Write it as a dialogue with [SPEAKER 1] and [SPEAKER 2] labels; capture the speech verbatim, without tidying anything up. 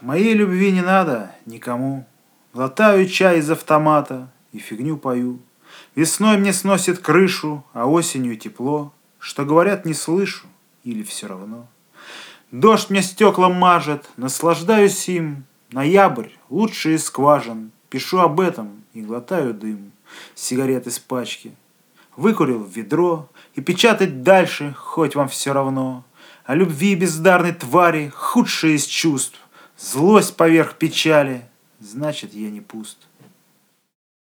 [SPEAKER 1] Моей любви не надо никому. Глотаю чай из автомата и фигню пою. Весной мне сносит крышу, а осенью тепло. Что говорят, не слышу, или все равно. Дождь мне стекла мажет, наслаждаюсь им. Ноябрь, лучший из скважин. Пишу об этом и глотаю дым. Сигарет из пачки. Выкурил в ведро и печатать дальше, хоть вам все равно. О любви бездарной твари, худшее из чувств. Злость поверх печали, значит, я не пуст.